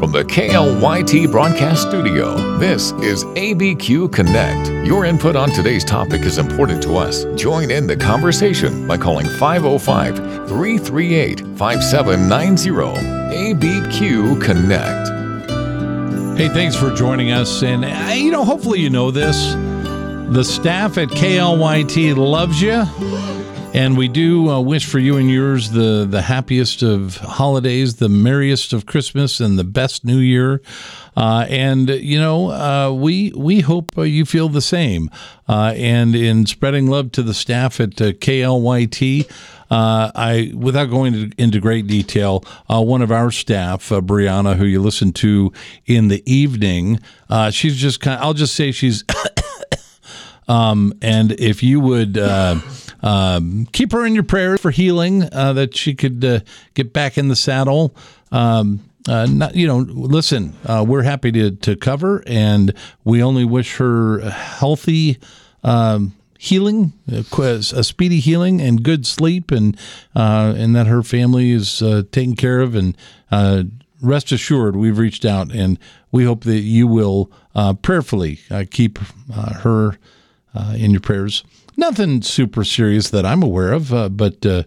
From the KLYT Broadcast Studio, this is ABQ Connect. Your input on today's topic is important to us. Join in the conversation by calling 505-338-5790. ABQ Connect. Hey, thanks for joining us. And, hopefully you know this. The staff at KLYT loves you. And we do wish for you and yours the happiest of holidays, the merriest of Christmas, and the best New Year. We hope you feel the same. And in spreading love to the staff at KLYT, without going into great detail, one of our staff, Brianna, who you listen to in the evening, she's just I'll just say she's, and if you would keep her in your prayers for healing, that she could get back in the saddle. Listen, we're happy to cover, and we only wish her healthy healing, a speedy healing, and good sleep, and that her family is taken care of. And rest assured, we've reached out, and we hope that you will prayerfully keep her in your prayers. Nothing super serious that I'm aware of, but at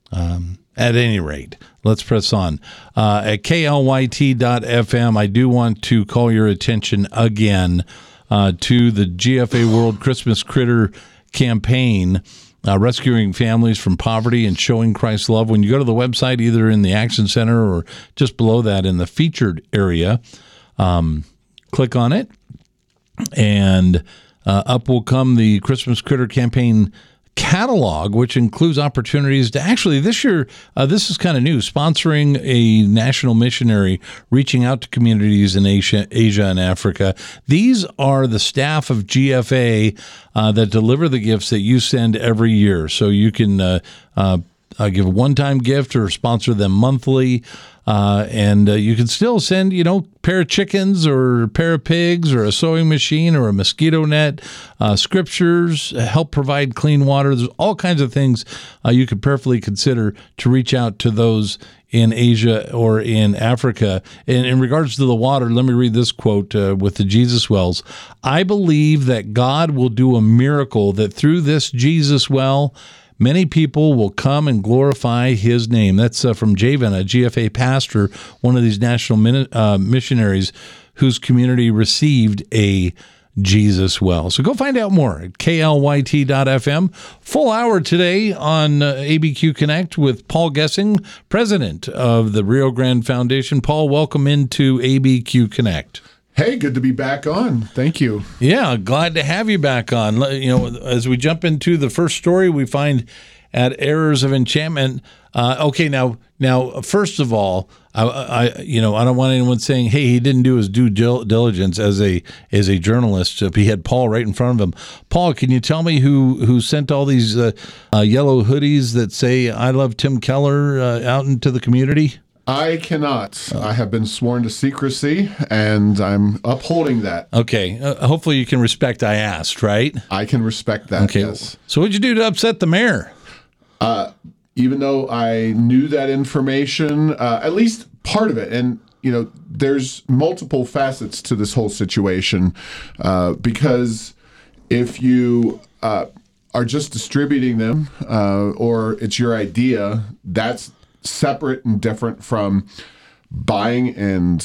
any rate, let's press on. At KLYT.FM, I do want to call your attention again to the GFA World Christmas Critter campaign, rescuing families from poverty and showing Christ's love. When you go to the website, either in the Action Center or just below that in the featured area, click on it, and up will come the Christmas Critter campaign catalog, which includes opportunities to actually this year, this is kind of new, sponsoring a national missionary reaching out to communities in Asia and Africa. These are the staff of GFA that deliver the gifts that you send every year. So you can give a one-time gift or sponsor them monthly. And you can still send, a pair of chickens or a pair of pigs or a sewing machine or a mosquito net, scriptures, help provide clean water. There's all kinds of things you could prayerfully consider to reach out to those in Asia or in Africa. And in regards to the water, let me read this quote with the Jesus Wells. I believe that God will do a miracle, that through this Jesus well, many people will come and glorify his name. That's from Javen, a GFA pastor, one of these national missionaries whose community received a Jesus well. So go find out more at KLYT.FM. Full hour today on ABQ Connect with Paul Gessing, president of the Rio Grande Foundation. Paul, welcome into ABQ Connect. Hey, good to be back on. Thank you. Yeah, glad to have you back on. As we jump into the first story, we find at Errors of Enchantment. Okay, now, first of all, I don't want anyone saying, "Hey, he didn't do his due diligence as a journalist." If he had Paul right in front of him, Paul, can you tell me who sent all these yellow hoodies that say "I love Tim Keller" out into the community? I cannot. I have been sworn to secrecy, and I'm upholding that. Okay. Hopefully you can respect I asked, right? I can respect that, okay. Yes. So what'd you do to upset the mayor? Even though I knew that information, at least part of it, and, there's multiple facets to this whole situation, because if you are just distributing them, or it's your idea, that's separate and different from buying and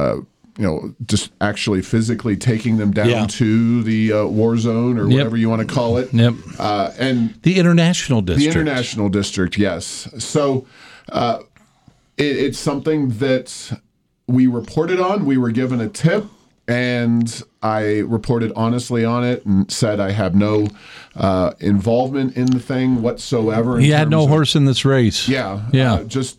just actually physically taking them down to the war zone or whatever you want to call it. Yep. And the international district. The international district, yes. So it's something that we reported on. We were given a tip, and I reported honestly on it and said I have no involvement in the thing whatsoever. He had no horse in this race. Yeah. Just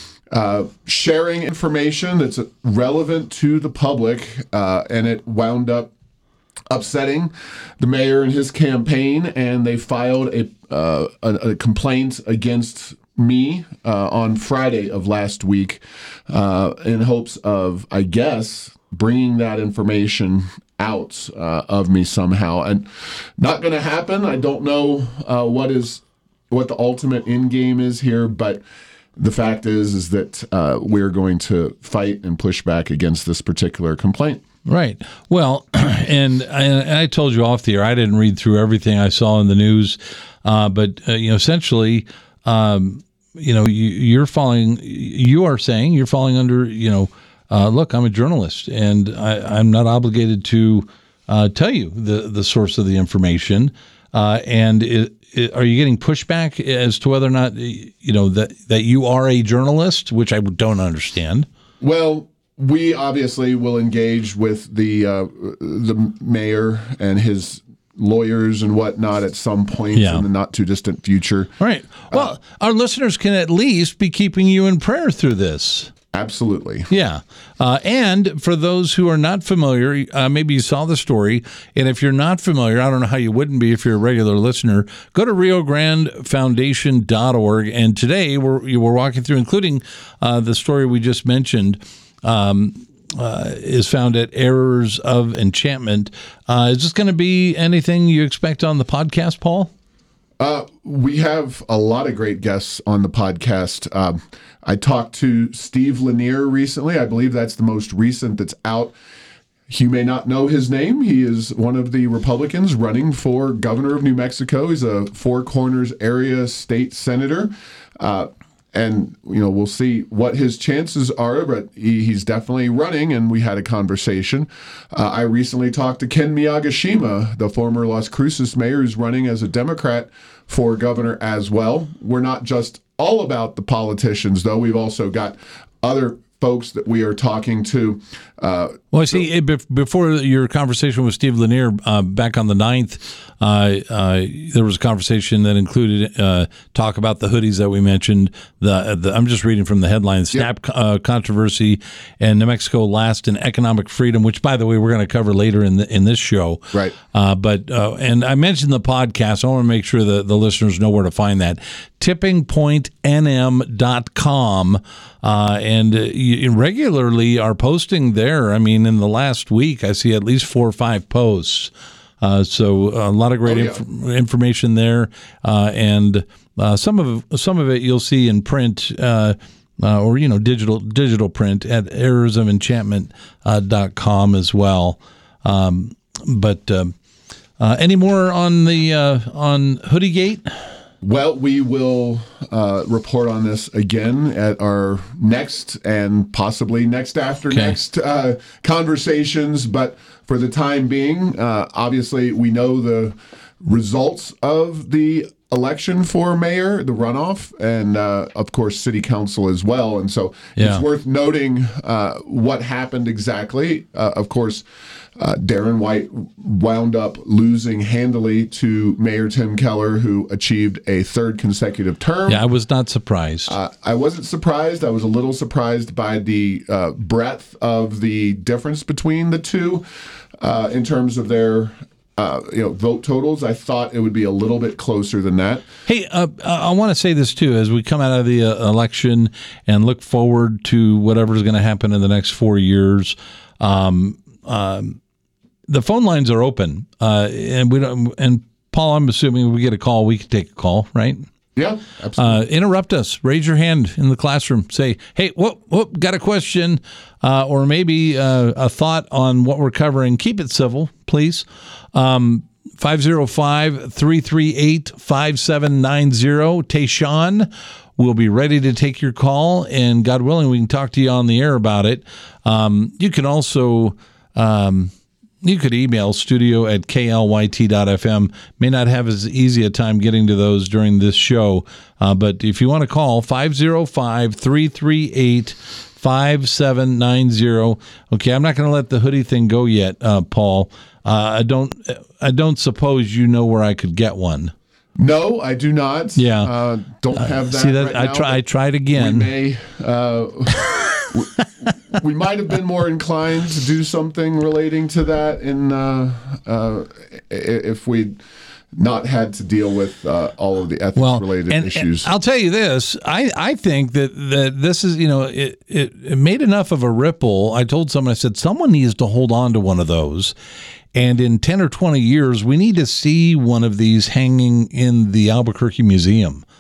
sharing information that's relevant to the public, and it wound up upsetting the mayor and his campaign, and they filed a complaint against me on Friday of last week in hopes of, I guess, bringing that information out of me somehow. And not going to happen. I don't know what the ultimate end game is here, but the fact is that we're going to fight and push back against this particular complaint. Right. Well, and I told you off the air, I didn't read through everything I saw in the news, but essentially, you are saying you're falling under, look, I'm a journalist, and I'm not obligated to tell you the source of the information, and are you getting pushback as to whether or not that you are a journalist, which I don't understand? Well, we obviously will engage with the mayor and his lawyers and whatnot at some point in the not too distant future. All right. Well, our listeners can at least be keeping you in prayer through this. Absolutely. Yeah. And for those who are not familiar, maybe you saw the story, and if you're not familiar, I don't know how you wouldn't be if you're a regular listener, go to riograndefoundation.org, and today we're walking through, including the story we just mentioned, is found at Errors of Enchantment. Is this going to be anything you expect on the podcast, Paul? We have a lot of great guests on the podcast. I talked to Steve Lanier recently. I believe that's the most recent that's out. You may not know his name. He is one of the Republicans running for governor of New Mexico. He's a Four Corners area state senator. And, we'll see what his chances are, but he's definitely running, and we had a conversation. I recently talked to Ken Miyagishima, the former Las Cruces mayor, who's running as a Democrat for governor as well. We're not just all about the politicians, though. We've also got other folks that we are talking to. Well, I see, before your conversation with Steve Lanier back on the 9th, there was a conversation that included talk about the hoodies that we mentioned. I'm just reading from the headline, SNAP controversy and New Mexico last in economic freedom, which, by the way, we're going to cover later in this show. Right. And I mentioned the podcast. I want to make sure that the listeners know where to find that. tippingpointnm.com. And you regularly are posting there. I mean, in the last week, I see at least 4 or 5 posts. So a lot of great information there, and some of it you'll see in print or digital print at errorsofenchantment.com as well. But any more on the on Hoodiegate? Well, we will report on this again at our next and possibly next after next conversations. But for the time being, obviously, we know the results of the election for mayor, the runoff, and of course, city council as well. And so it's worth noting what happened exactly. Of course, Darren White wound up losing handily to Mayor Tim Keller, who achieved a 3rd consecutive term. Yeah, I was not surprised. I wasn't surprised. I was a little surprised by the breadth of the difference between the two in terms of their vote totals. I thought it would be a little bit closer than that. Hey, I want to say this too, as we come out of the election and look forward to whatever's going to happen in the next 4 years. The phone lines are open, and we don't. And Paul, I'm assuming we get a call, we can take a call, right? Yeah, absolutely. Interrupt us. Raise your hand in the classroom. Say, "Hey, whoop, got a question, or maybe a thought on what we're covering." Keep it civil, please. 505-338-5790. Tayshawn will be ready to take your call, and God willing, we can talk to you on the air about it. You can also. You could email studio@klyt.fm. May not have as easy a time getting to those during this show, but if you want to call, 505-338-5790. Okay, I'm not going to let the hoodie thing go yet, Paul. I don't suppose you know where I could get one. No, I do not. Yeah, don't have that. See that? Right now, I tried again. We may. We might have been more inclined to do something relating to that if we'd not had to deal with all of the ethics-related issues. And I'll tell you this. I think that this is, it made enough of a ripple. I told someone, I said, someone needs to hold on to one of those. And in 10 or 20 years, we need to see one of these hanging in the Albuquerque Museum.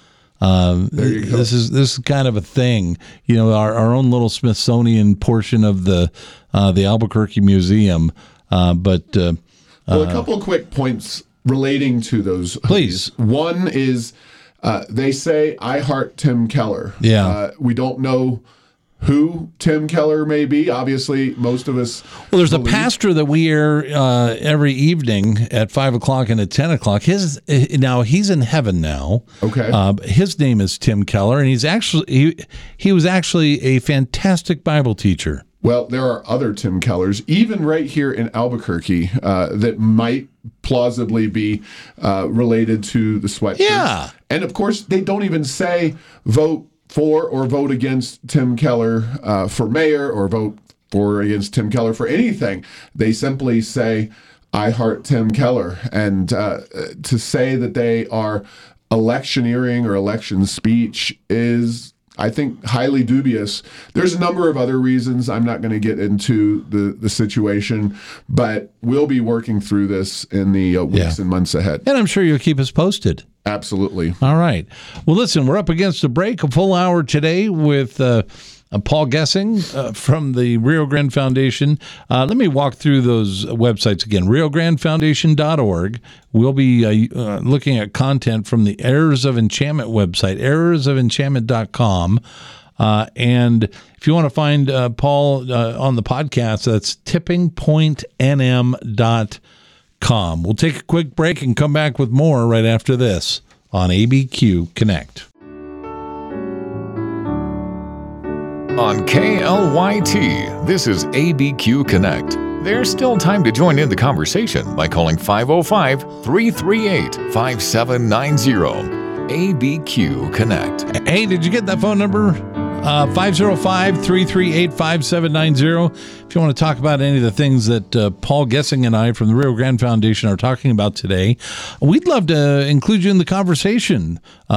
There you go. This is kind of a thing. Our own little Smithsonian portion of the Albuquerque Museum. But a couple of quick points relating to those. Please. Hoodies. One is they say, "I heart Tim Keller." Yeah. We don't know who Tim Keller may be. Obviously, most of us. Well, there's a pastor that we air every evening at 5:00 and at 10:00. He's in heaven now. Okay. His name is Tim Keller, and he was actually a fantastic Bible teacher. Well, there are other Tim Kellers, even right here in Albuquerque, that might plausibly be related to the Sweat Church. Yeah. And of course, they don't even say vote for or vote against Tim Keller for mayor or vote for or against Tim Keller for anything. They simply say, "I heart Tim Keller." And to say that they are electioneering or election speech is, I think, highly dubious. There's a number of other reasons. I'm not going to get into the situation, but we'll be working through this in the weeks and months ahead. And I'm sure you'll keep us posted. Absolutely. All right. Well, listen, we're up against a break, a full hour today with Paul Gessing from the Rio Grande Foundation. Let me walk through those websites again. RioGrandeFoundation.org. We'll be looking at content from the Errors of Enchantment website, errorsofenchantment.com. And if you want to find Paul on the podcast, that's tippingpointnm.com. We'll take a quick break and come back with more right after this on ABQ Connect. On KLYT, this is ABQ Connect. There's still time to join in the conversation by calling 505-338-5790. ABQ Connect. Hey, did you get that phone number? 505-338-5790. If you want to talk about any of the things that Paul Gessing and I from the Rio Grande Foundation are talking about today, we'd love to include you in the conversation.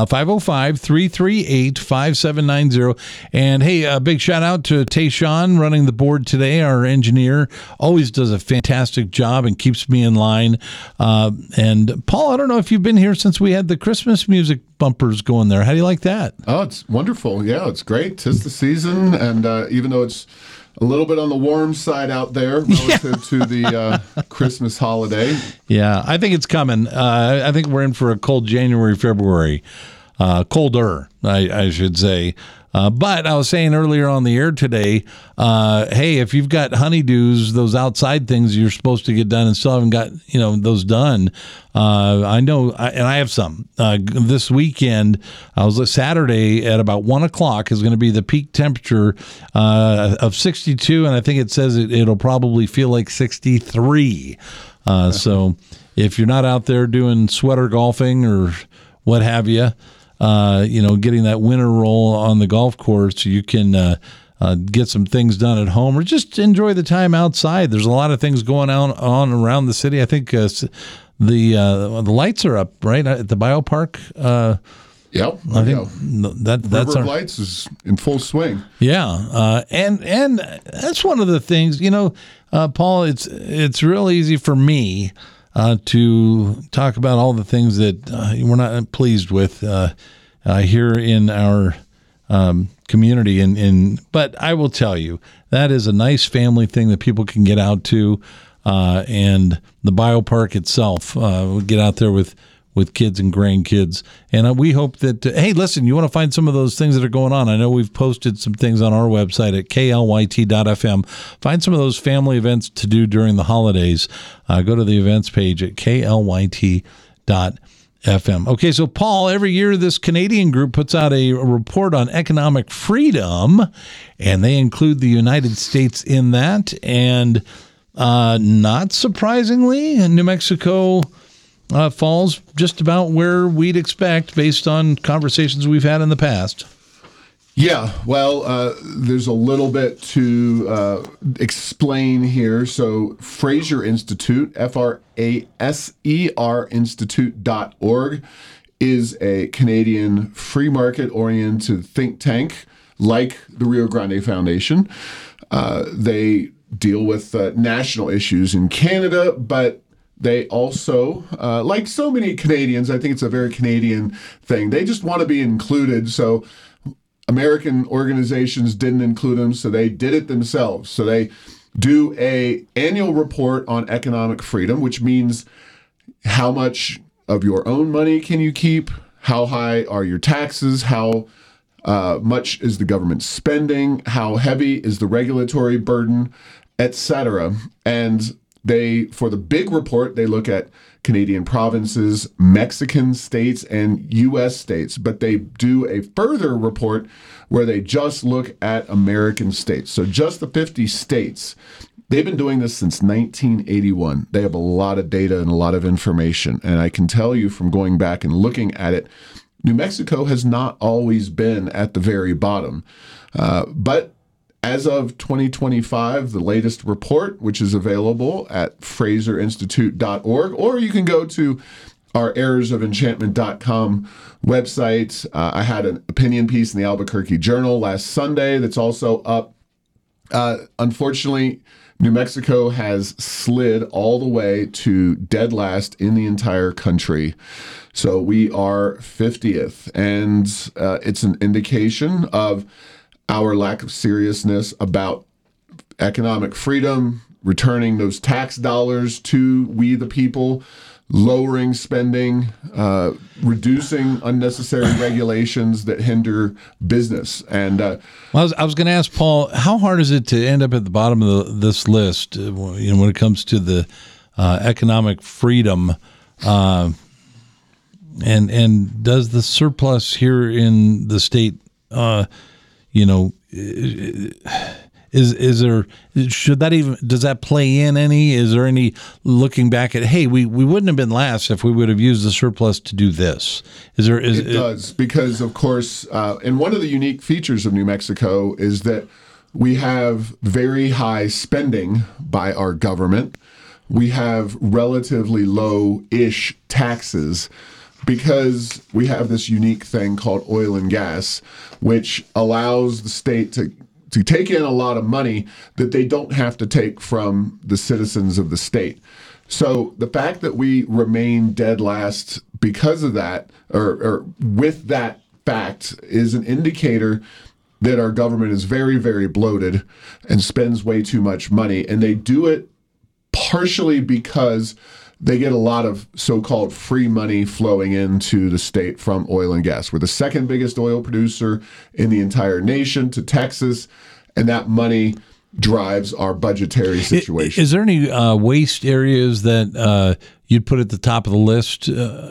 505-338-5790. And hey, a big shout out to Tayshawn running the board today. Our engineer always does a fantastic job and keeps me in line. And Paul, I don't know if you've been here since we had the Christmas music bumpers going there. How do you like that? Oh, it's wonderful. Yeah, it's great. 'Tis the season, and even though it's a little bit on the warm side out there relative to the Christmas holiday. Yeah, I think it's coming. I think we're in for a cold January, February. Colder, I should say. But I was saying earlier on the air today, hey, if you've got honeydews, those outside things you're supposed to get done and still haven't got, those done, I know, and I have some. This weekend, Saturday at about 1 o'clock is going to be the peak temperature of 62, and I think it says it'll probably feel like 63. So if you're not out there doing sweater golfing or what have you, getting that winter roll on the golf course, you can get some things done at home or just enjoy the time outside. There's a lot of things going on around the city. I think the lights are up, right, at the biopark. Yep. I think that's River of Lights is in full swing. Yeah. And that's one of the things, Paul, it's real easy for me to talk about all the things that we're not pleased with here in our community. But I will tell you, that is a nice family thing that people can get out to. And the biopark itself, we'll get out there with kids and grandkids. And we hope that, hey, listen, you want to find some of those things that are going on. I know we've posted some things on our website at klyt.fm. Find some of those family events to do during the holidays. Go to the events page at klyt.fm. Okay, so Paul, every year this Canadian group puts out a report on economic freedom, and they include the United States in that. And not surprisingly, New Mexico falls just about where we'd expect based on conversations we've had in the past. Yeah, well, there's a little bit to explain here. So Fraser Institute, FRASER Institute.org, is a Canadian free market-oriented think tank like the Rio Grande Foundation. They deal with national issues in Canada, but they also, like so many Canadians, I think it's a very Canadian thing. They just want to be included. So American organizations didn't include them, so they did it themselves. So they do a annual report on economic freedom, which means how much of your own money can you keep? How high are your taxes? How much is the government spending? How heavy is the regulatory burden, etc. And for the big report, they look at Canadian provinces, Mexican states, and U.S. states. But they do a further report where they just look at American states. So just the 50 states. They've been doing this since 1981. They have a lot of data and a lot of information. And I can tell you from going back and looking at it, New Mexico has not always been at the very bottom. But as of 2025, the latest report, which is available at FraserInstitute.org, or you can go to our errorsoфenchantment.com website. I had an opinion piece in the Albuquerque Journal last Sunday that's also up. Unfortunately, New Mexico has slid all the way to dead last in the entire country. So we are 50th, and it's an indication of our lack of seriousness about economic freedom, returning those tax dollars to we the people, lowering spending, reducing unnecessary regulations that hinder business. And well, I was going to ask Paul, how hard is it to end up at the bottom of this list? When it comes to the economic freedom, and does the surplus here in the state, is there, should that even, does that play in any? Is there any looking back at, hey, we wouldn't have been last if we would have used the surplus to do this? It does, because of course, and one of the unique features of New Mexico is that we have very high spending by our government. We have relatively low-ish taxes because we have this unique thing called oil and gas, which allows the state to take in a lot of money that they don't have to take from the citizens of the state. So the fact that we remain dead last because of that, or with that fact, is an indicator that our government is very, very bloated and spends way too much money. And they do it partially because they get a lot of so-called free money flowing into the state from oil and gas. We're the second biggest oil producer in the entire nation to Texas, and that money drives our budgetary situation. Is there any waste areas that you'd put at the top of the list?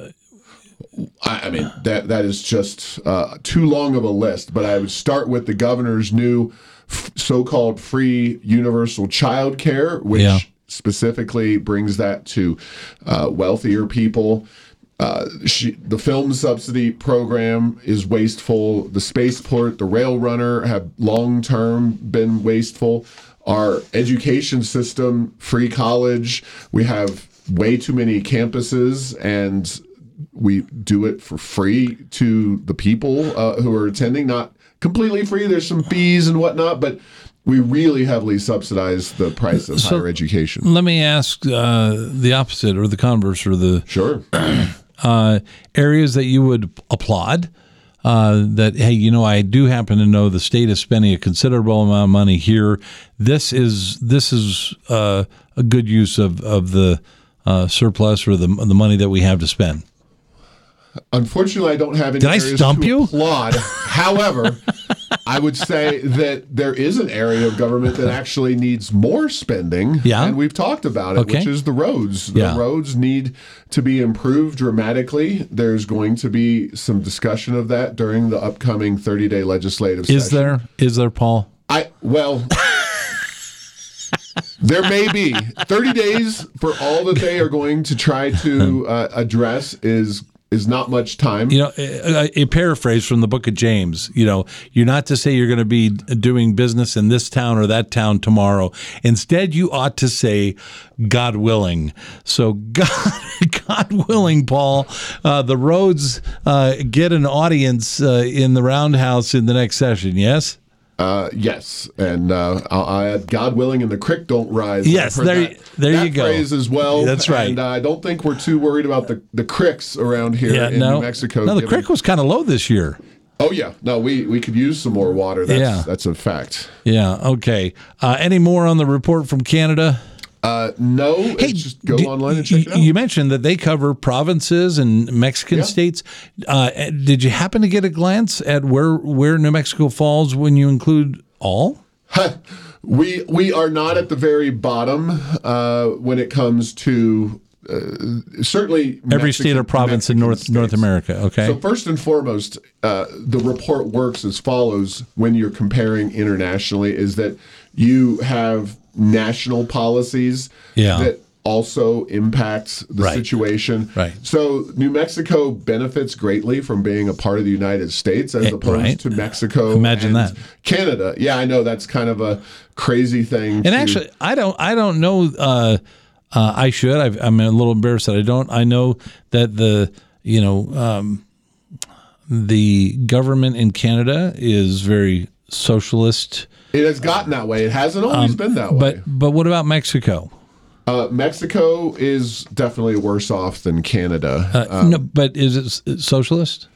I mean, that is just too long of a list, but I would start with the governor's new so-called free universal child care, which specifically brings that to wealthier people. The film subsidy program is wasteful. The spaceport, the rail runner have long-term been wasteful. Our education system, free college, we have way too many campuses, and we do it for free to the people who are attending. Not completely free. There's some fees and whatnot, but we really heavily subsidize the price of higher education. Let me ask the opposite, or the converse, or the areas that you would applaud. That, hey, I do happen to know the state is spending a considerable amount of money here. This is a good use of the surplus or the money that we have to spend. Unfortunately, I don't have any areas to applaud. However, I would say that there is an area of government that actually needs more spending, and we've talked about it, which is the roads. The roads need to be improved dramatically. There's going to be some discussion of that during the upcoming 30-day legislative session. Is there, Paul? There may be. 30 days for all that they are going to try to address is not much time. A paraphrase from the book of James, you're not to say you're going to be doing business in this town or that town tomorrow. Instead, you ought to say, God willing. So God willing, Paul, the roads get an audience in the Roundhouse in the next session, yes? Yes, and I'll add, God willing, and the creek don't rise. Yes, I've heard there that you go. Phrase as well. That's right. And I don't think we're too worried about the creeks around here in New Mexico. No, the creek was kind of low this year. Oh yeah, no, we could use some more water. That's a fact. Yeah. Okay. Any more on the report from Canada? No. Hey, just go online and check it out. You mentioned that they cover provinces and Mexican states. Did you happen to get a glance at where New Mexico falls when you include all? We are not at the very bottom when it comes to certainly every state or province in North America. Okay. So first and foremost, the report works as follows when you're comparing internationally: is that you have national policies that also impact the situation. Right. So New Mexico benefits greatly from being a part of the United States as opposed to Mexico. Imagine and that. Canada. Yeah, I know that's kind of a crazy thing. And actually, I don't know. I should. I'm a little embarrassed that I don't. I know that the government in Canada is very socialist. It has gotten that way. It hasn't always been that way. But what about Mexico? Mexico is definitely worse off than Canada. No, but is it socialist?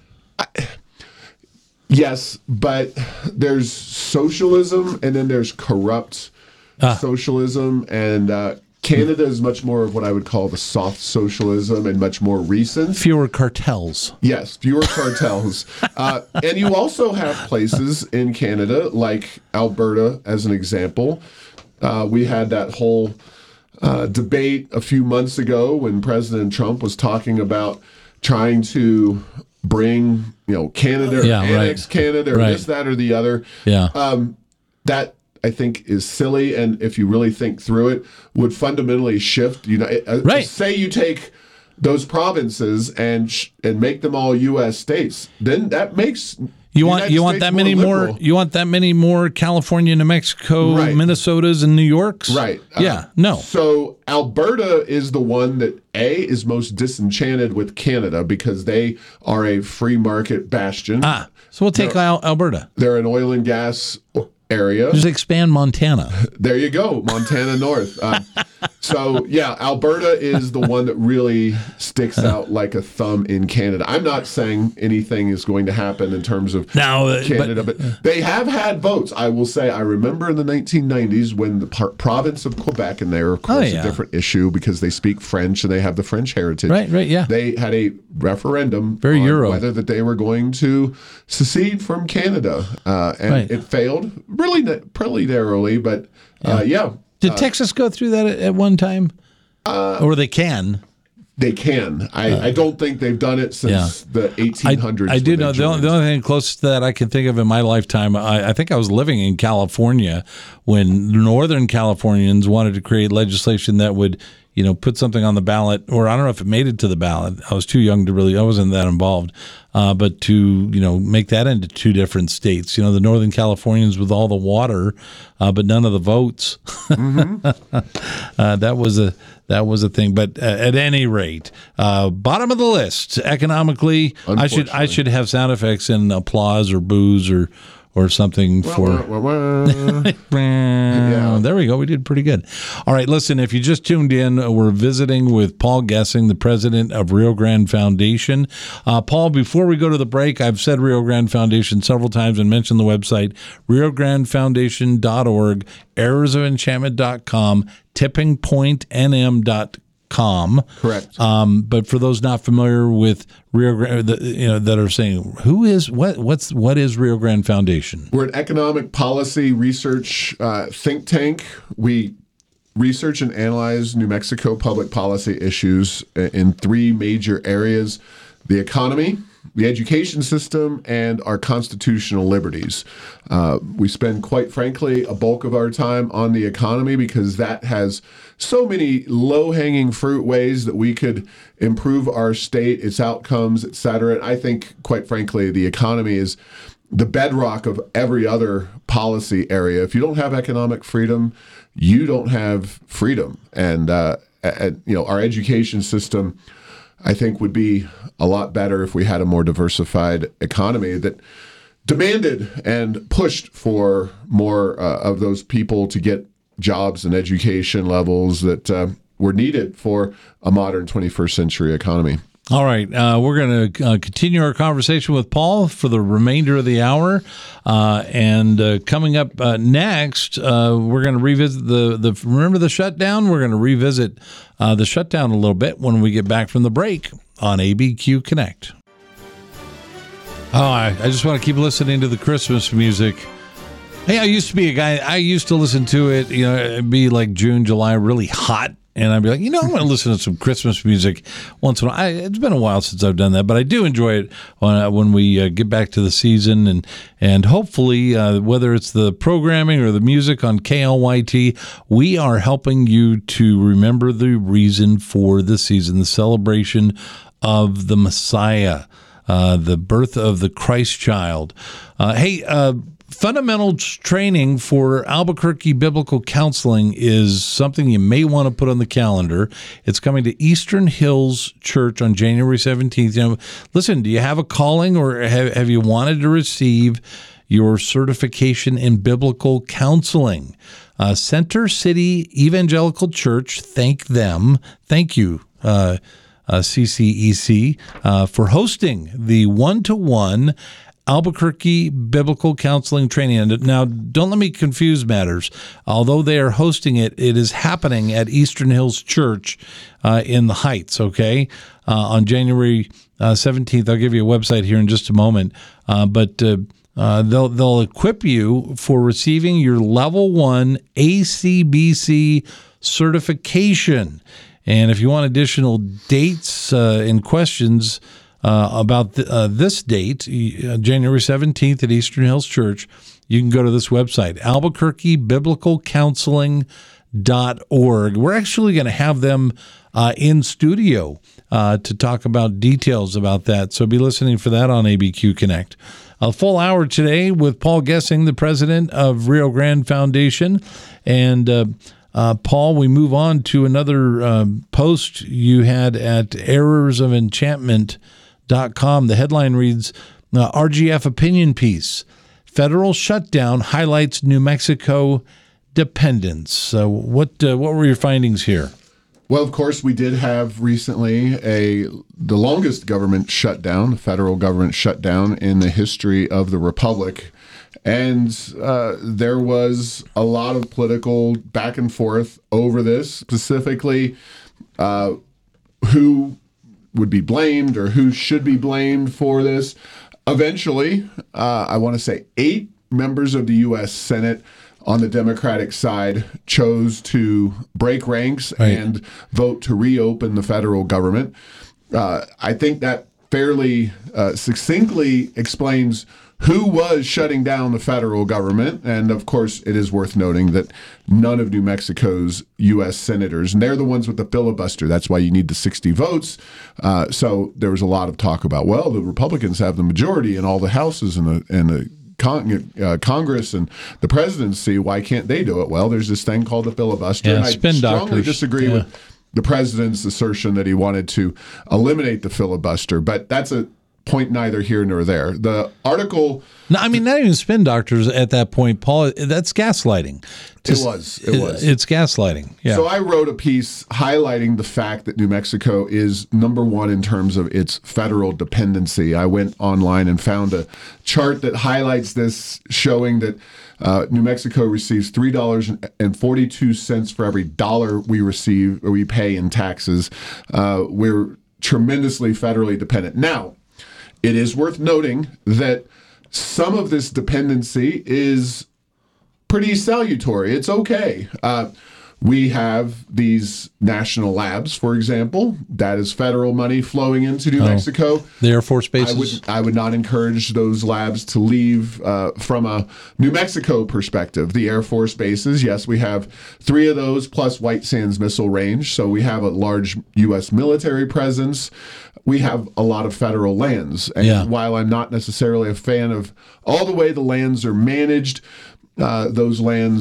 Yes, but there's socialism and then there's corrupt socialism, and Canada is much more of what I would call the soft socialism and much more recent. Fewer cartels. Yes, fewer cartels. And you also have places in Canada like Alberta, as an example. We had that whole debate a few months ago when President Trump was talking about trying to bring, Canada, or annex Canada, or this, that, or the other. Yeah. That, I think, is silly, and if you really think through it, would fundamentally shift. Say you take those provinces and make them all U.S. states, then that makes you want that many more. You want that many more California, New Mexico, Minnesotas, and New Yorks. Right. No. So Alberta is the one that is most disenchanted with Canada because they are a free market bastion. So we'll take Alberta. They're an oil and gas area. Just expand Montana. There you go, Montana North. Alberta is the one that really sticks out like a thumb in Canada. I'm not saying anything is going to happen in terms of Canada, but they have had votes. I will say, I remember in the 1990s when the province of Quebec, and they're of course a different issue because they speak French and they have the French heritage. Right, yeah. They had a referendum Very on Euro. whether that they were going to secede from Canada, and it failed pretty narrowly, but Did Texas go through that at one time? Or they can? They can. I don't think they've done it since the 1800s. I do know. The only thing closest to that I can think of in my lifetime, I think I was living in California when Northern Californians wanted to create legislation that would, put something on the ballot, or I don't know if it made it to the ballot. I was too young to I wasn't that involved. But to, make that into two different states, the Northern Californians with all the water, but none of the votes. Mm-hmm. That was a thing. But at any rate, bottom of the list economically, I should have sound effects and applause or boos or something for. There we go. We did pretty good. All right. Listen, if you just tuned in, we're visiting with Paul Gessing, the president of Rio Grande Foundation. Paul, before we go to the break, I've said Rio Grande Foundation several times and mentioned the website, riograndefoundation.org, arrowsoфenchantment.com, tippingpointnm.com. Correct. But for those not familiar with Rio Grande, that are saying, what is Rio Grande Foundation? We're an economic policy research think tank. We research and analyze New Mexico public policy issues in three major areas: the economy, the education system, and our constitutional liberties. We spend, quite frankly, a bulk of our time on the economy because that has so many low-hanging fruit ways that we could improve our state, its outcomes, et cetera. And I think, quite frankly, the economy is the bedrock of every other policy area. If you don't have economic freedom, you don't have freedom. And our education system, I think, would be a lot better if we had a more diversified economy that demanded and pushed for more of those people to get jobs and education levels that were needed for a modern 21st century economy. All right, we're going to continue our conversation with Paul for the remainder of the hour, and coming up next, we're going to revisit the remember the shutdown. We're going to revisit the shutdown a little bit when we get back from the break on ABQ Connect. Oh, I just want to keep listening to the Christmas music. Hey, I used to be a guy. I used to listen to it. It'd be like June, July, really hot. And I'd be like, I'm going to listen to some Christmas music once in a while. It's been a while since I've done that, but I do enjoy it when we get back to the season. And hopefully, whether it's the programming or the music on KLYT, we are helping you to remember the reason for the season, the celebration of the Messiah, the birth of the Christ child. Fundamentals training for Albuquerque Biblical Counseling is something you may want to put on the calendar. It's coming to Eastern Hills Church on January 17th. Listen, do you have a calling, or have you wanted to receive your certification in biblical counseling? Center City Evangelical Church, thank you, CCEC, for hosting the one-to-one Albuquerque Biblical Counseling Training. Now, don't let me confuse matters. Although they are hosting it, it is happening at Eastern Hills Church in the Heights, okay, on January 17th. I'll give you a website here in just a moment. But they'll equip you for receiving your Level 1 ACBC certification. And if you want additional dates and questions about this date, January 17th at Eastern Hills Church, you can go to this website, AlbuquerqueBiblicalCounseling.org. We're actually going to have them in studio to talk about details about that, so be listening for that on ABQ Connect. A full hour today with Paul Gessing, the president of Rio Grande Foundation. And Paul, we move on to another post you had at errorsoфenchantment.com. The headline reads, RGF opinion piece, federal shutdown highlights New Mexico dependence. What were your findings here? Well, of course, we did have recently the longest government shutdown, federal government shutdown in the history of the Republic. And there was a lot of political back and forth over this, specifically who would be blamed or who should be blamed for this. Eventually, I want to say 8 members of the U.S. Senate on the Democratic side chose to break ranks and vote to reopen the federal government. I think that fairly succinctly explains who was shutting down the federal government. And of course, it is worth noting that none of New Mexico's U.S. senators, and they're the ones with the filibuster. That's why you need the 60 votes. So there was a lot of talk about, well, the Republicans have the majority in all the houses and the Congress and the presidency. Why can't they do it? Well, there's this thing called the filibuster. And I strongly disagree with the president's assertion that he wanted to eliminate the filibuster. But that's a point neither here nor there. The article... No, I mean, not even spin doctors at that point, Paul. That's gaslighting. It was. It's gaslighting. Yeah. So I wrote a piece highlighting the fact that New Mexico is number one in terms of its federal dependency. I went online and found a chart that highlights this, showing that New Mexico receives $3.42 for every dollar we pay in taxes. We're tremendously federally dependent. Now, it is worth noting that some of this dependency is pretty salutary. It's okay. We have these national labs, for example. That is federal money flowing into New Mexico. The Air Force bases? I would not encourage those labs to leave from a New Mexico perspective. The Air Force bases, yes, we have 3 of those plus White Sands Missile Range. So we have a large U.S. military presence. We have a lot of federal lands. And while I'm not necessarily a fan of all the way the lands are managed, those lands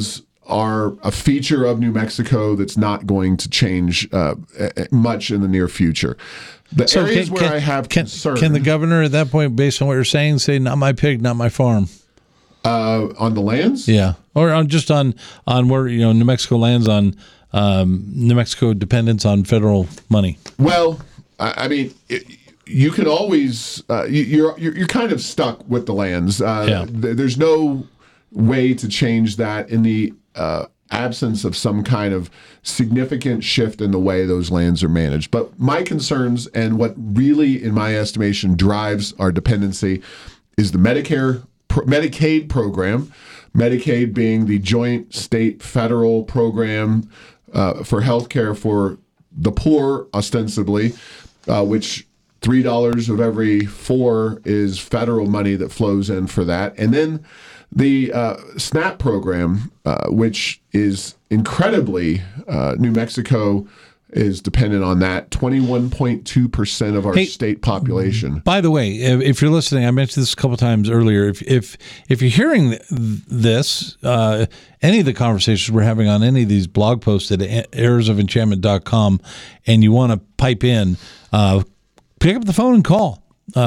are a feature of New Mexico that's not going to change much in the near future. The areas where I have concern. Can the governor at that point, based on what you're saying, say, not my pig, not my farm? On the lands? Yeah. Or on where, New Mexico lands on New Mexico dependence on federal money. Well, I mean, you can always you're kind of stuck with the lands. There's no way to change that in the absence of some kind of significant shift in the way those lands are managed. But my concerns, and what really, in my estimation, drives our dependency, is the Medicaid program. Medicaid being the joint state federal program for health care for the poor, ostensibly, which $3 of every $4 is federal money that flows in for that. And then the SNAP program, which is incredibly, New Mexico is dependent on that, 21.2% of our state population. By the way, if you're listening, I mentioned this a couple times earlier. If you're hearing this, any of the conversations we're having on any of these blog posts at airsofenchantment.com, and you want to pipe in, pick up the phone and call.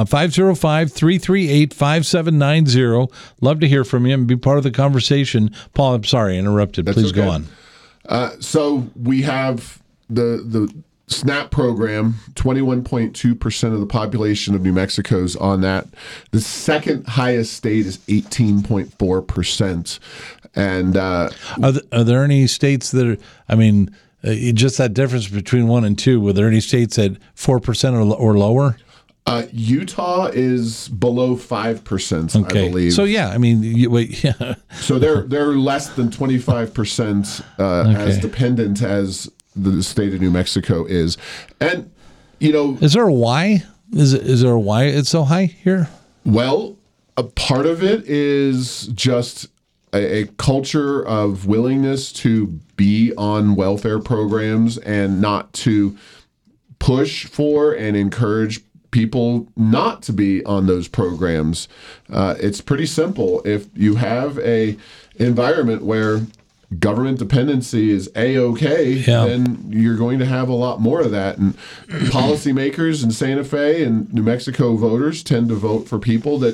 505-338-5790. Love to hear from you and be part of the conversation. Paul, I'm sorry I interrupted. That's Please okay. go on. So we have the SNAP program, 21.2% of the population of New Mexico's on that. The second highest state is 18.4%. And are there any states that are, just that difference between 1 and 2, were there any states at 4% or lower? Utah is below 5%, okay. I believe. So yeah, yeah. So they're less than 25% as dependent as the state of New Mexico is, and is there a why? Is there a why it's so high here? Well, a part of it is just a culture of willingness to be on welfare programs and not to push for and encourage people not to be on those programs. It's pretty simple. If you have a environment where government dependency is A-okay, then you're going to have a lot more of that. And policymakers in Santa Fe and New Mexico voters tend to vote for people that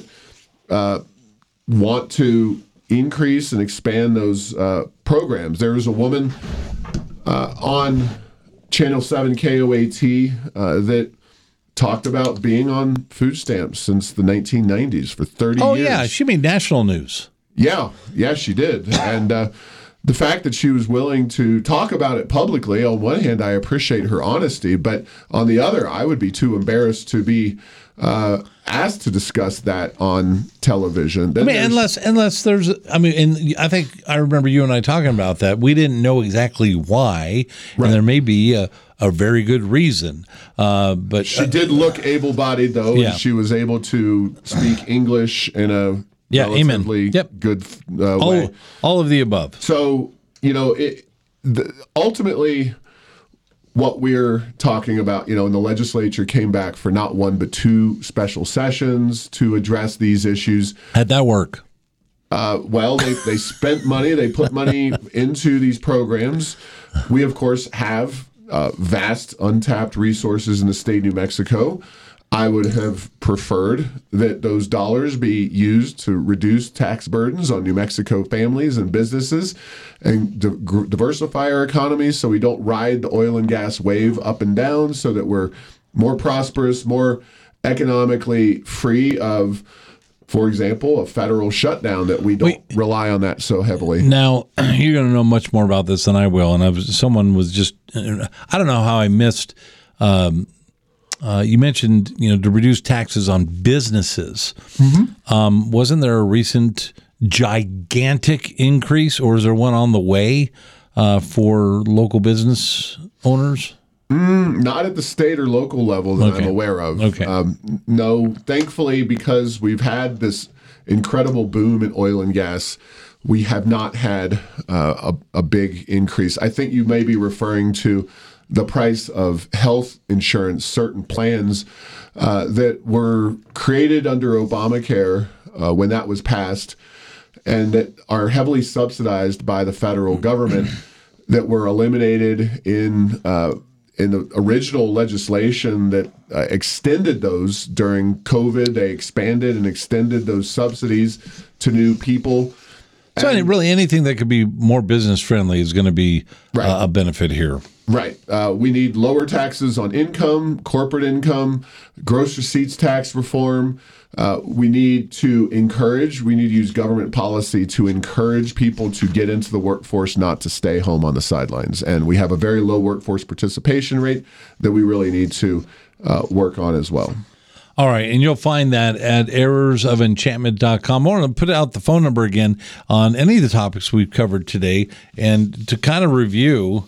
want to increase and expand those programs. There was a woman on Channel 7 KOAT that talked about being on food stamps since the 1990s for 30 years. Oh, yeah. She made national news. Yeah, she did. And the fact that she was willing to talk about it publicly, on one hand, I appreciate her honesty, but on the other, I would be too embarrassed to be asked to discuss that on television. Then unless there's, and I think I remember you and I talking about that. We didn't know exactly why, and there may be a very good reason. But she did look able-bodied, though, and she was able to speak English in a relatively good way. All of the above. So, ultimately, what we're talking about, and the legislature came back for not one but 2 special sessions to address these issues. How'd that work? Well, they spent money. They put money into these programs. We, of course, have vast untapped resources in the state of New Mexico. I would have preferred that those dollars be used to reduce tax burdens on New Mexico families and businesses and diversify our economy so we don't ride the oil and gas wave up and down, so that we're more prosperous, more economically free of, for example, a federal shutdown, that we don't rely on that so heavily. Now, you're going to know much more about this than I will. And someone was just, I don't know how I missed, you mentioned, to reduce taxes on businesses. Mm-hmm. Wasn't there a recent gigantic increase, or is there one on the way for local business owners? Not at the state or local level that I'm aware of. No, thankfully, because we've had this incredible boom in oil and gas, we have not had a big increase. I think you may be referring to the price of health insurance, certain plans that were created under Obamacare when that was passed. and that are heavily subsidized by the federal government that were eliminated in the original legislation that extended those during COVID. They expanded and extended those subsidies to new people. So really anything that could be more business friendly is going to be a benefit here. Right. We need lower taxes on income, corporate income, gross receipts tax reform. We need to use government policy to encourage people to get into the workforce, not to stay home on the sidelines. And we have a very low workforce participation rate that we really need to work on as well. All right, and you'll find that at errorsoфenchantment.com. I want to put out the phone number again on any of the topics we've covered today, and to kind of review.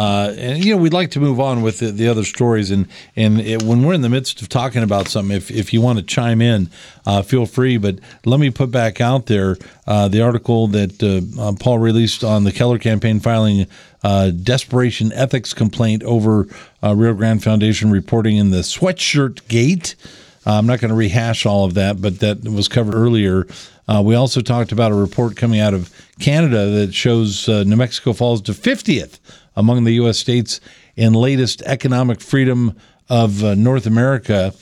And we'd like to move on with the other stories, and when we're in the midst of talking about something, if you want to chime in, feel free. But let me put back out there the article that Paul released on the Keller campaign filing desperation ethics complaint over Rio Grande Foundation reporting in the sweatshirt gate. I'm not going to rehash all of that, but that was covered earlier. We also talked about a report coming out of Canada that shows New Mexico falls to 50th among the U.S. states in latest economic freedom of North America,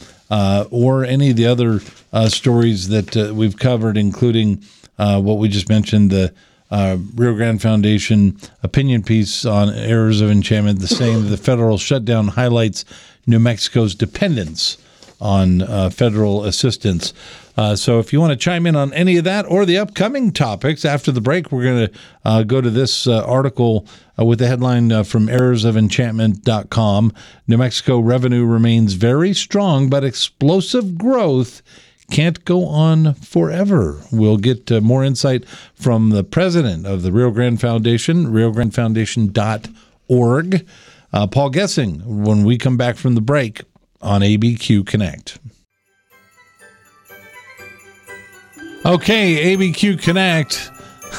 or any of the other stories that we've covered, including what we just mentioned, the Rio Grande Foundation opinion piece on Errors of Enchantment, saying that the federal shutdown highlights New Mexico's dependence on federal assistance. So if you want to chime in on any of that or the upcoming topics after the break, we're going to go to this article with the headline from errorsofenchantment.com. New Mexico revenue remains very strong, but explosive growth can't go on forever. We'll get more insight from the president of the Rio Grande Foundation, riograndefoundation.org, Paul Gessing, when we come back from the break on ABQ Connect. Okay, ABQ Connect.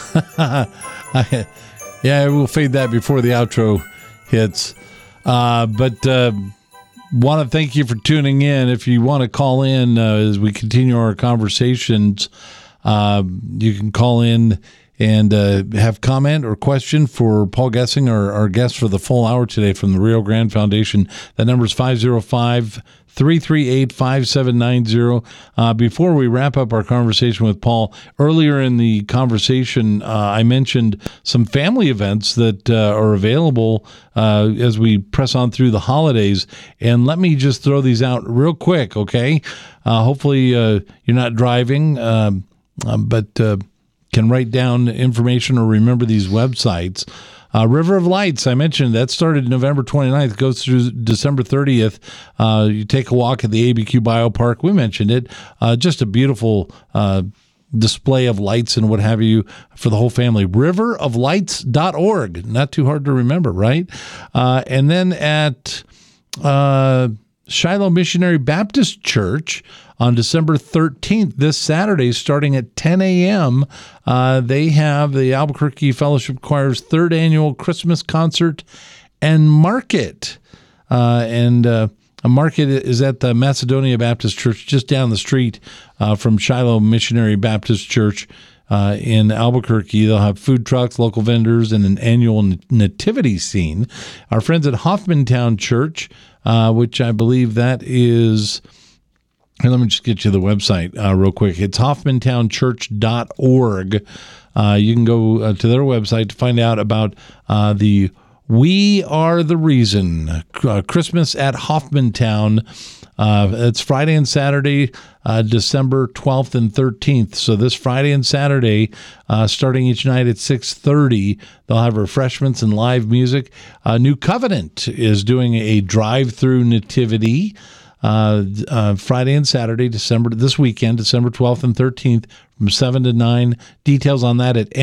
We'll fade that before the outro hits. But want to thank you for tuning in. If you want to call in as we continue our conversations, you can call in and have comment or question for Paul Gessing, our guest for the full hour today from the Rio Grande Foundation. That number is 505-338-5790. Before we wrap up our conversation with Paul, earlier in the conversation, I mentioned some family events that are available as we press on through the holidays. And let me just throw these out real quick, okay? Hopefully you're not driving, but can write down information or remember these websites. River of Lights, I mentioned, that started November 29th, goes through December 30th. You take a walk at the ABQ Biopark. We mentioned it. Just a beautiful display of lights and what have you for the whole family. Riveroflights.org. Not too hard to remember, right? And then at Shiloh Missionary Baptist Church on December 13th, this Saturday, starting at 10 a.m., they have the Albuquerque Fellowship Choir's third annual Christmas concert and market. And a market is at the Macedonia Baptist Church, just down the street from Shiloh Missionary Baptist Church in Albuquerque. They'll have food trucks, local vendors, and an annual nativity scene. Our friends at Hoffmantown Church, which I believe that is... Let me just get you the website real quick. It's hoffmantownchurch.org. You can go to their website to find out about the We Are the Reason Christmas at Hoffmantown. It's Friday and Saturday, December 12th and 13th. So this Friday and Saturday, starting each night at 6:30, they'll have refreshments and live music. New Covenant is doing a drive-through nativity Friday and Saturday, this weekend, December 12th and 13th, from 7 to 9. Details on that at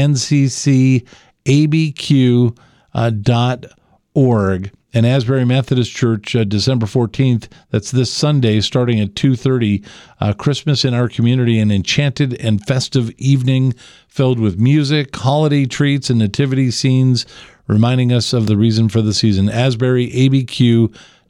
nccabq.org. And Asbury Methodist Church, December 14th, that's this Sunday, starting at 2:30, Christmas in Our Community, an enchanted and festive evening filled with music, holiday treats, and nativity scenes, reminding us of the reason for the season. AsburyABQ.org.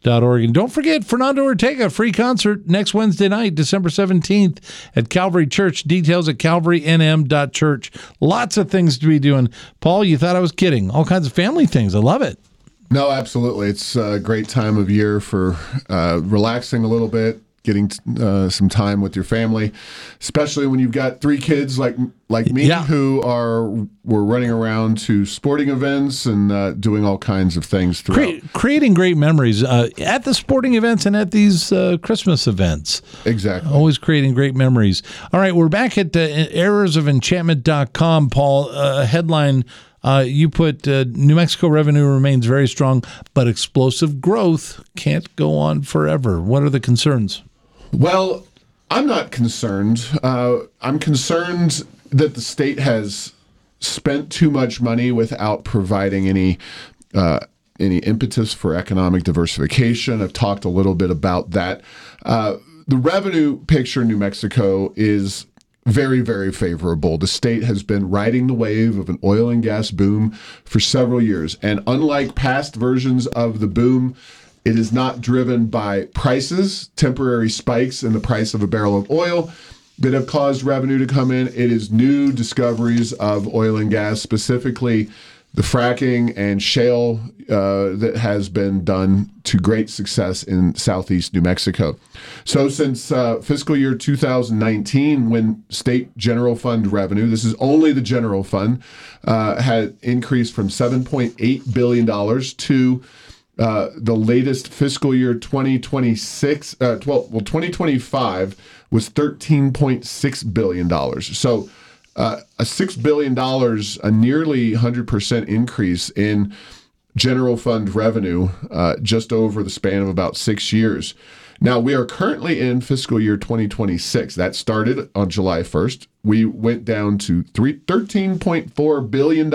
And don't forget, Fernando Ortega, free concert next Wednesday night, December 17th at Calvary Church. Details at calvarynm.church. Lots of things to be doing. Paul, you thought I was kidding. All kinds of family things. I love it. No, absolutely. It's a great time of year for relaxing a little bit, getting some time with your family, especially when you've got 3 kids like me who were running around to sporting events and doing all kinds of things throughout. Creating great memories at the sporting events and at these Christmas events. Exactly. Always creating great memories. All right, we're back at errorsoфenchantment.com, Paul. Headline, you put New Mexico revenue remains very strong, but explosive growth can't go on forever. What are the concerns? Well, I'm not concerned. I'm concerned that the state has spent too much money without providing any impetus for economic diversification. I've talked a little bit about that. The revenue picture in New Mexico is very, very favorable. The state has been riding the wave of an oil and gas boom for several years. And unlike past versions of the boom, it is not driven by prices, temporary spikes in the price of a barrel of oil that have caused revenue to come in. It is new discoveries of oil and gas, specifically the fracking and shale that has been done to great success in southeast New Mexico. So since fiscal year 2019, when state general fund revenue, this is only the general fund, had increased from $7.8 billion to the latest fiscal year 2025 was $13.6 billion. So a $6 billion, a nearly 100% increase in general fund revenue just over the span of about 6 years. Now, we are currently in fiscal year 2026. That started on July 1st. We went down to $13.4 billion.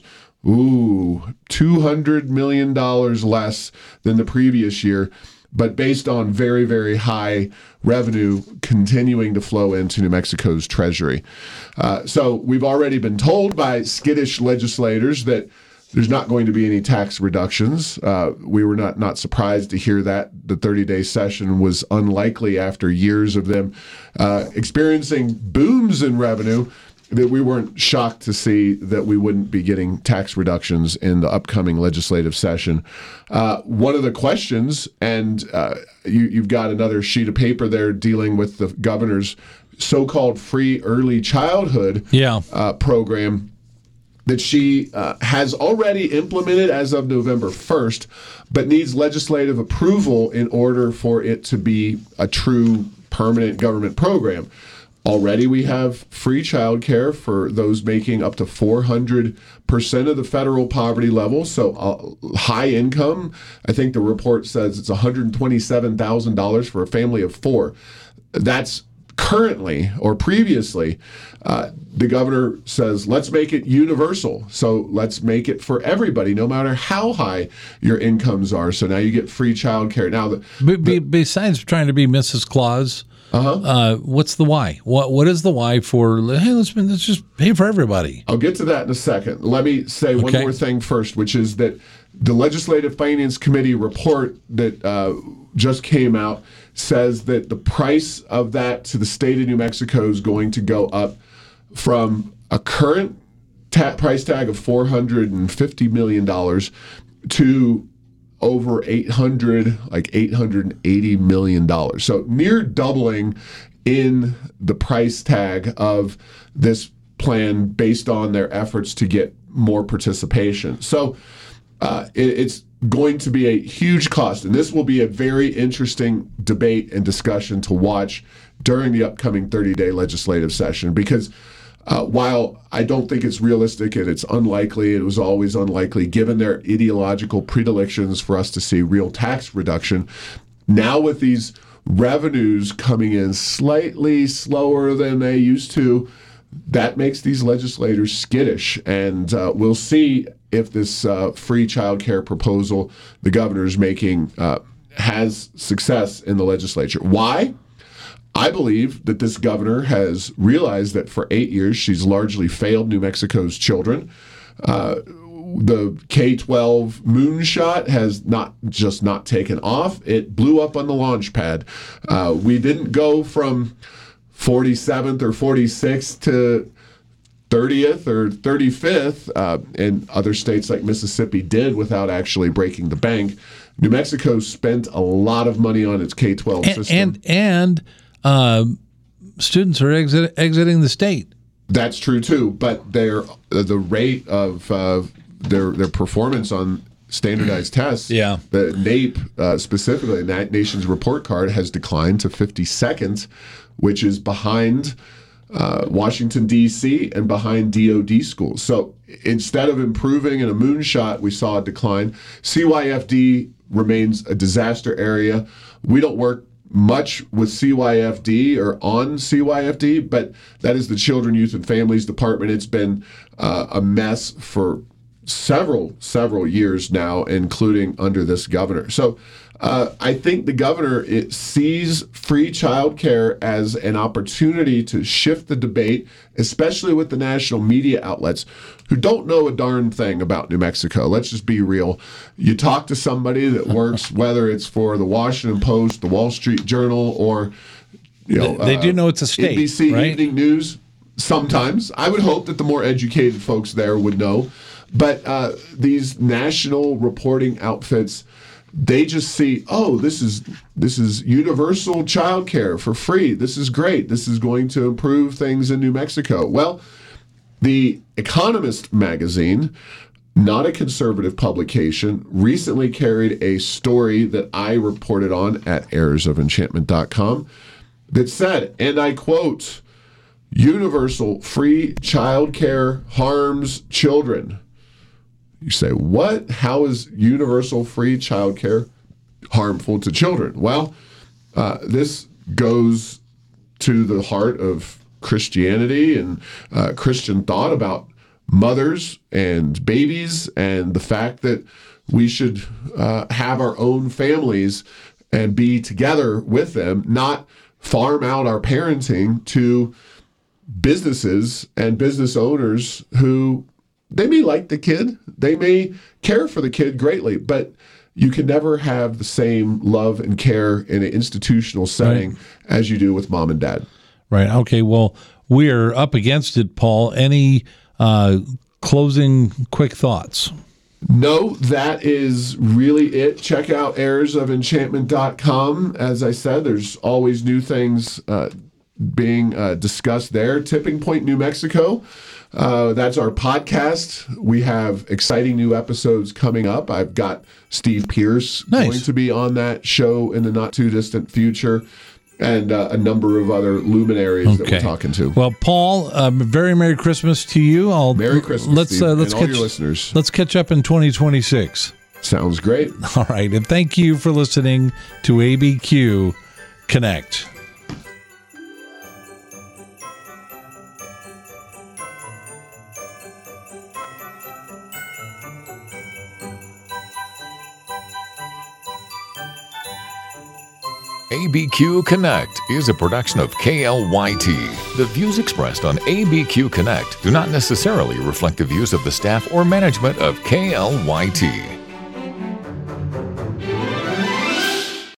Ooh, $200 million less than the previous year, but based on very, very high revenue continuing to flow into New Mexico's treasury. So we've already been told by skittish legislators that there's not going to be any tax reductions. We were not surprised to hear that. The 30-day session was unlikely after years of them experiencing booms in revenue, that we weren't shocked to see that we wouldn't be getting tax reductions in the upcoming legislative session. One of the questions, and you've got another sheet of paper there dealing with the governor's so-called free early childhood program that she has already implemented as of November 1st, but needs legislative approval in order for it to be a true permanent government program. Already we have free childcare for those making up to 400% of the federal poverty level, so high income. I think the report says it's $127,000 for a family of 4. That's currently, or previously, the governor says, let's make it universal. So let's make it for everybody, no matter how high your incomes are. So now you get free childcare. Now, besides trying to be Mrs. Claus, what's the why? What is the why for, hey, let's just pay for everybody? I'll get to that in a second. Let me say one more thing first, which is that the Legislative Finance Committee report that just came out says that the price of that to the state of New Mexico is going to go up from a current price tag of $450 million to over $880 million. So near doubling in the price tag of this plan based on their efforts to get more participation. So it's going to be a huge cost, and this will be a very interesting debate and discussion to watch during the upcoming 30-day legislative session, because while I don't think it's realistic and it's unlikely, it was always unlikely given their ideological predilections for us to see real tax reduction. Now with these revenues coming in slightly slower than they used to, that makes these legislators skittish, and we'll see if this free childcare proposal the governor is making has success in the legislature. Why? I believe that this governor has realized that for 8 years she's largely failed New Mexico's children. the K-12 moonshot has not taken off. It blew up on the launch pad. We didn't go from 47th or 46th to 30th or 35th, and other states like Mississippi did without actually breaking the bank. New Mexico spent a lot of money on its K-12 system. And students are exiting the state. That's true too, but the rate of their performance on standardized tests, the NAEP specifically, the Nation's Report Card, has declined to 52nd, which is behind Washington, D.C. and behind DOD schools. So instead of improving in a moonshot, we saw a decline. CYFD remains a disaster area. We don't work much with CYFD or on CYFD, but that is the Children, Youth, and Families Department. It's been a mess for several years now, including under this governor. So I think the governor sees free childcare as an opportunity to shift the debate, especially with the national media outlets who don't know a darn thing about New Mexico. Let's just be real. You talk to somebody that works, whether it's for the Washington Post, the Wall Street Journal, or they do know it's a state, NBC right? Evening News. Sometimes I would hope that the more educated folks there would know, but these national reporting outfits, they just see, oh, this is universal child care for free. This is great. This is going to improve things in New Mexico. Well, the Economist magazine, not a conservative publication, recently carried a story that I reported on at heirsoфenchantment.com that said, and I quote, "Universal free child care harms children." You say, what? How is universal free child care harmful to children? Well, this goes to the heart of Christianity and Christian thought about mothers and babies, and the fact that we should have our own families and be together with them, not farm out our parenting to businesses and business owners who, they may like the kid, they may care for the kid greatly, but you can never have the same love and care in an institutional setting as you do with mom and dad. Right. Okay. Well, we're up against it, Paul. Any closing quick thoughts? No, that is really it. Check out heirsoфenchantment.com. As I said, there's always new things being discussed there. Tipping Point, New Mexico. That's our podcast. We have exciting new episodes coming up. I've got Steve Pierce going to be on that show in the not too distant future, and a number of other luminaries that we're talking to. Well, Paul, very Merry Christmas to you. Merry Christmas, Steve, and all your listeners. Let's catch up in 2026. Sounds great. All right, and thank you for listening to ABQ Connect. ABQ Connect is a production of KLYT. The views expressed on ABQ Connect do not necessarily reflect the views of the staff or management of KLYT.